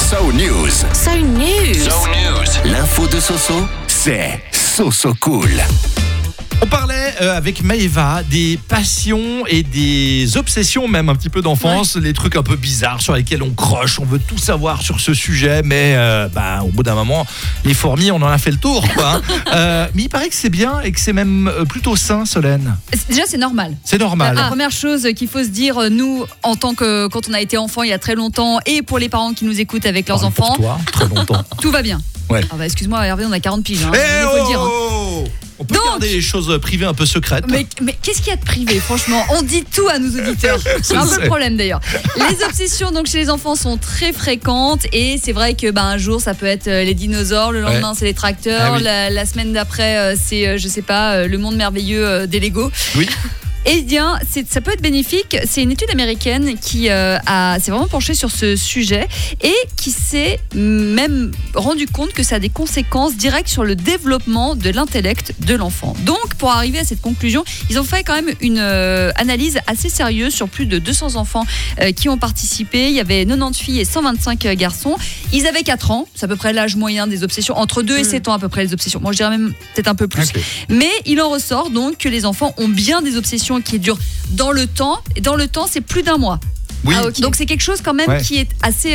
So News. So News. L'info de Soso, c'est Soso Cool. On parlait avec Maëva des passions et des obsessions même un petit peu d'enfance, les trucs un peu bizarres sur lesquels on croche, on veut tout savoir sur ce sujet, mais au bout d'un moment, les fourmis, on en a fait le tour, quoi. Mais il paraît que c'est bien et que c'est même plutôt sain, Solène. Déjà, c'est normal. C'est normal. La première chose qu'il faut se dire, nous, en tant que quand on a été enfant il y a très longtemps, et pour les parents qui nous écoutent avec leurs enfants, pour toi, très longtemps. tout va bien. Ouais. Ah bah, excuse-moi Hervé, on a 40 piges, hein, Eh il faut le dire. On peut Donc, garder les choses privées un peu secrètes. Mais qu'est-ce qu'il y a de privé, franchement? On dit tout à nos auditeurs. C'est un peu le problème d'ailleurs. Les obsessions donc chez les enfants sont très fréquentes et c'est vrai que un jour ça peut être les dinosaures, le lendemain c'est les tracteurs, la semaine d'après c'est je sais pas le monde merveilleux des Lego. Oui. Eh bien, ça peut être bénéfique. C'est une étude américaine qui s'est vraiment penchée sur ce sujet et qui s'est même rendu compte que ça a des conséquences directes sur le développement de l'intellect de l'enfant. Donc, pour arriver à cette conclusion, ils ont fait quand même une analyse assez sérieuse sur plus de 200 enfants qui ont participé. Il y avait 90 filles et 125 garçons. Ils avaient 4 ans, c'est à peu près l'âge moyen des obsessions, entre 2 et 7 ans à peu près les obsessions. Moi, je dirais même peut-être un peu plus. Okay. Mais il en ressort donc que les enfants ont bien des obsessions qui durent dans le temps, et dans le temps c'est plus d'un mois. Oui. Okay. Donc c'est quelque chose quand même qui est assez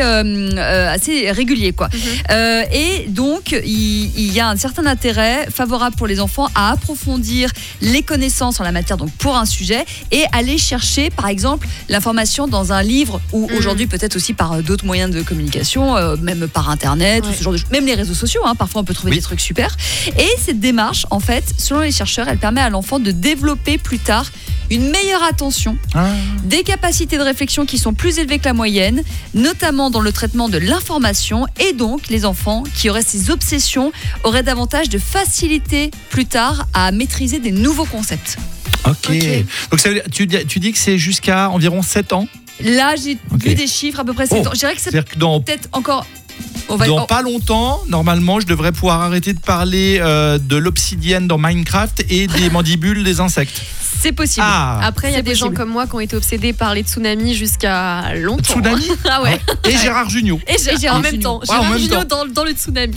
régulier quoi. Et donc il y a un certain intérêt favorable pour les enfants à approfondir les connaissances en la matière donc pour un sujet et aller chercher par exemple l'information dans un livre ou aujourd'hui peut-être aussi par d'autres moyens de communication, même par internet ou ce genre de choses, même les réseaux sociaux parfois on peut trouver des trucs super. Et cette démarche en fait selon les chercheurs elle permet à l'enfant de développer plus tard une meilleure attention, des capacités de réflexion qui sont plus élevées que la moyenne, notamment dans le traitement de l'information, et donc les enfants qui auraient ces obsessions auraient davantage de facilité plus tard à maîtriser des nouveaux concepts. Ok. Donc ça veut dire, tu dis que c'est jusqu'à environ 7 ans ? Là, j'ai vu des chiffres à peu près 7 ans. Je dirais que c'est peut-être encore... Dans pas longtemps, normalement, je devrais pouvoir arrêter de parler de l'obsidienne dans Minecraft et des mandibules des insectes. C'est possible. Après, il y a des gens comme moi qui ont été obsédés par les tsunamis jusqu'à longtemps. Tsunami ? Ah ouais. Et Gérard Jugnot. Et Gérard en même temps. Gérard Jugnot dans le tsunami.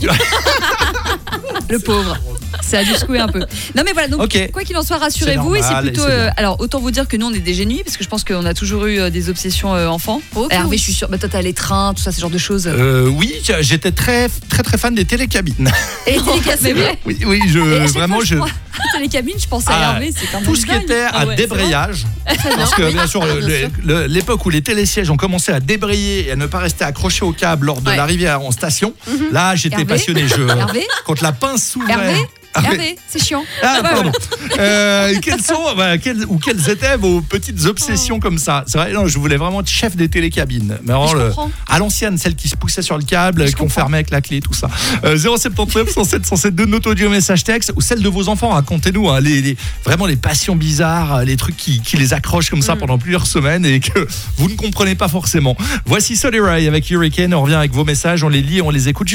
Le pauvre. Ça a dû secouer un peu. Non mais voilà, donc quoi qu'il en soit, rassurez-vous. Et c'est plutôt. Alors autant vous dire que nous on est des génies parce que je pense qu'on a toujours eu des obsessions enfants. Hervé, je suis sûre. Toi t'as les trains, tout ça, ce genre de choses. Oui, j'étais très fan des télécabines. Et les télécabines. Oui, vraiment je. Télécabines, je pensais à Hervé, c'est quand même tout ce qui était à débrayage. Parce que bien sûr, l'époque où les télésièges ont commencé à débrayer et à ne pas rester accrochés au câble lors de l'arrivée en station, là j'étais passionné. Quand la pince s'ouvrait. Hervé, c'est chiant. Pardon. Quelles étaient vos petites obsessions comme ça? C'est vrai, non, je voulais vraiment être chef des télécabines. Mais à l'ancienne, celle qui se poussait sur le câble, qu'on fermait avec la clé, tout ça. 079 107 107 2, notre audio message texte, ou celle de vos enfants. Racontez-nous vraiment les passions bizarres, les trucs qui les accrochent comme ça pendant plusieurs semaines et que vous ne comprenez pas forcément. Voici Solid Ray avec Hurricane. On revient avec vos messages, on les lit, on les écoute.